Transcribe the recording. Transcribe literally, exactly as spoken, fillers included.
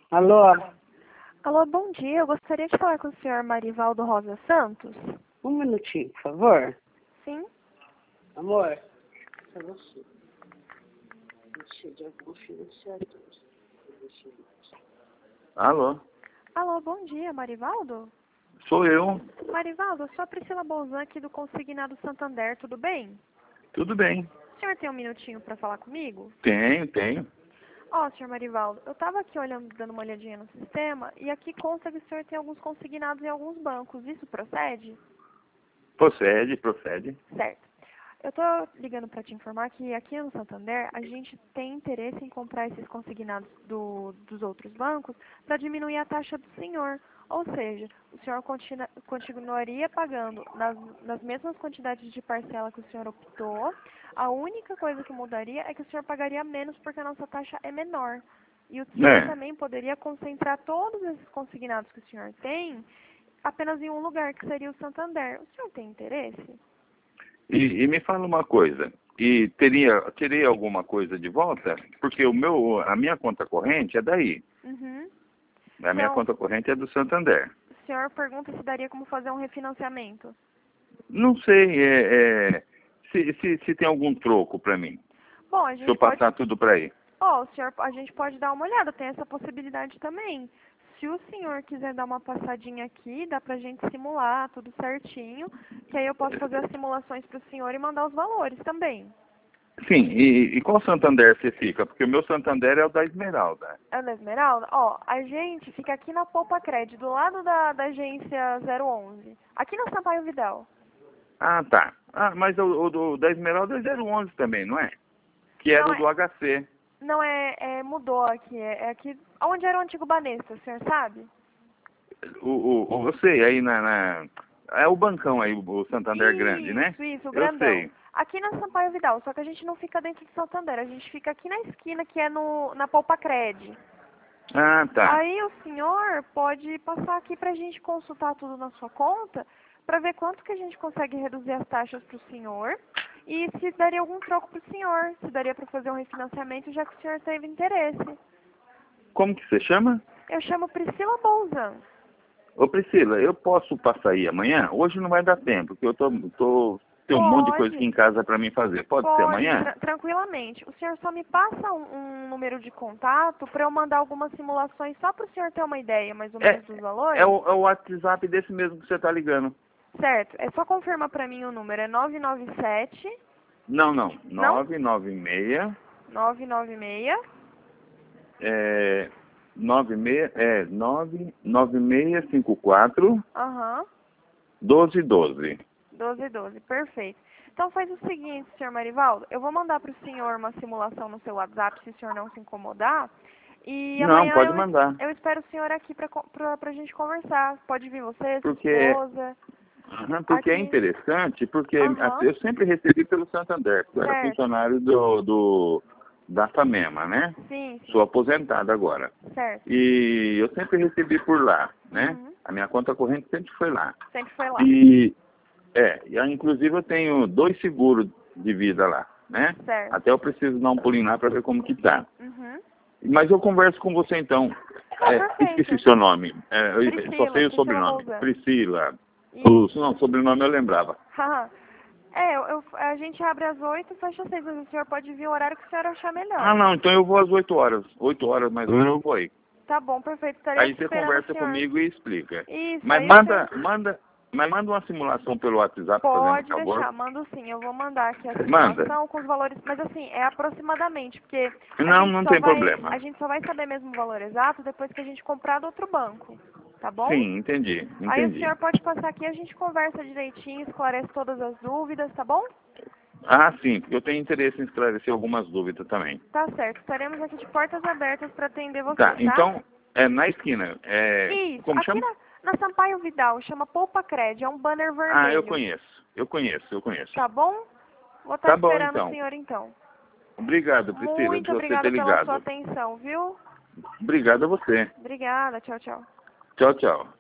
Alô? Alô, bom dia. Eu gostaria de falar com o senhor Marivaldo Rosa Santos. Um minutinho, por favor. Sim? Amor, é você. Você de algum financiador. Alô? Alô, bom dia, Marivaldo? Sou eu. Marivaldo, eu sou a Priscila Bolzan aqui do Consignado Santander, tudo bem? Tudo bem. O senhor tem um minutinho para falar comigo? Tenho, tenho. Ó, senhor Marivaldo, eu estava aqui olhando, dando uma olhadinha no sistema e aqui consta que o senhor tem alguns consignados em alguns bancos. Isso procede? Procede, procede. Certo. Eu tô ligando para te informar que aqui no Santander a gente tem interesse em comprar esses consignados do, dos outros bancos para diminuir a taxa do senhor. Ou seja, o senhor continua, continuaria pagando nas, nas mesmas quantidades de parcela que o senhor optou. A única coisa que mudaria é que o senhor pagaria menos porque a nossa taxa é menor. E o senhor É. também poderia concentrar todos esses consignados que o senhor tem apenas em um lugar, que seria o Santander. O senhor tem interesse? E, e me fala uma coisa. E teria, teria alguma coisa de volta? Porque o meu, a minha conta corrente é daí. Uhum. A minha Então, conta corrente é do Santander. o senhor pergunta se daria como fazer um refinanciamento. Não sei é, é, se, se, se tem algum troco para mim. Bom, a Se eu gente pode... passar tudo para aí. Ó, o senhor, a gente pode dar uma olhada, tem essa possibilidade também. Se o senhor quiser dar uma passadinha aqui, dá pra gente simular tudo certinho, que aí eu posso fazer as simulações pro senhor e mandar os valores também. Sim, e, e qual Santander você fica? Porque o meu Santander é o da Esmeralda. É o da Esmeralda? Ó, a gente fica aqui na Poupa Cred, do lado da, da agência zero onze, aqui na Sampaio Vidal. Ah, tá. Ah, mas o, o do, da Esmeralda é zero onze também, não é? Que era Não, o do é, H C. não é, é mudou aqui, é, é aqui, onde era o antigo Banespa, o senhor sabe? O, o, o, eu sei, aí na, na... É o bancão aí, o Santander Isso, grande, né? isso, o Eu grandão. sei. Aqui na Sampaio Vidal, só que a gente não fica dentro de Santander, a gente fica aqui na esquina, que é no, na Poupa Cred. Ah, tá. Aí o senhor pode passar aqui pra gente consultar tudo na sua conta, pra ver quanto que a gente consegue reduzir as taxas pro senhor e se daria algum troco pro senhor, se daria pra fazer um refinanciamento, já que o senhor teve interesse. Como que você chama? Eu chamo Priscila Bolzan. Ô Priscila, eu posso passar aí amanhã? Hoje não vai dar tempo, porque eu tô, tô tem um monte de coisa aqui Pode. em casa para mim fazer. Pode ser Pode, amanhã? tra tranquilamente. O senhor só me passa um, um número de contato para eu mandar algumas simulações só para o senhor ter uma ideia, mais ou É, menos, dos valores? é, o, é o WhatsApp desse mesmo que você tá ligando. Certo. É só confirma para mim o número. É nove nove sete... Não, não. Não? nove nove seis nove nove seis... é nove seis é nove nove seis cinco quatro Aham. doze doze. doze doze. Perfeito. Então faz o seguinte, senhor Marivaldo. Eu vou mandar para o senhor uma simulação no seu WhatsApp, se o senhor não se incomodar. E Não, amanhã pode eu, mandar. eu espero o senhor aqui para a gente conversar. Pode vir você, sua Porque esposa. Aham, porque é Aqui. interessante, porque Aham. eu sempre recebi pelo Santander, porque eu era Certo. funcionário do, do, da FAMEMA, né? Sim, sim. Sou aposentado agora. Certo. E eu sempre recebi por lá, né? Uhum. A minha conta corrente sempre foi lá. Sempre foi lá. E, é, e aí, inclusive eu tenho dois seguros de vida lá, né? Certo. Até eu preciso dar um pulinho lá para ver como que tá. Uhum. Mas eu converso com você então. Ah, É, perfeito. esqueci seu nome. É, eu Priscila, só sei o Priscila sobrenome. Bolzan. Priscila. Isso. O, não, o sobrenome eu lembrava. Haha. É, eu, eu- a gente abre às oito e fecha às seis, mas o senhor pode vir o horário que o senhor achar melhor. Ah, não, então eu vou às oito horas. Oito horas mais ou menos eu vou aí. Tá bom, perfeito. Estarei Aí aqui você esperando conversa o senhor. comigo e explica. Isso, Mas aí o manda, senhor... manda, mas manda uma simulação pelo WhatsApp, Pode fazendo favor. deixar, mando sim. Eu vou mandar aqui a Manda. simulação com os valores, mas assim, é aproximadamente, porque a Não, gente não só tem vai, problema. a gente só vai saber mesmo o valor exato depois que a gente comprar do outro banco, tá bom? Sim, entendi, Aí o entendi. senhor pode passar aqui e a gente conversa direitinho, esclarece todas as dúvidas, tá bom? Ah, sim, porque eu tenho interesse em esclarecer algumas dúvidas também. Tá certo. Estaremos aqui de portas abertas para atender você, Tá, tá? então, é na esquina. É, Isso, como aqui chama? na, na Sampaio Vidal, chama Poupa Cred, é um banner vermelho. Ah, eu conheço. Eu conheço, eu conheço. Tá bom? Vou estar Tá bom, esperando o então. senhor então. Obrigado, Priscila, Muito por você ter obrigada pela sua ligado. atenção, viu? Obrigado a você. Obrigada, tchau, tchau. Tchau, tchau.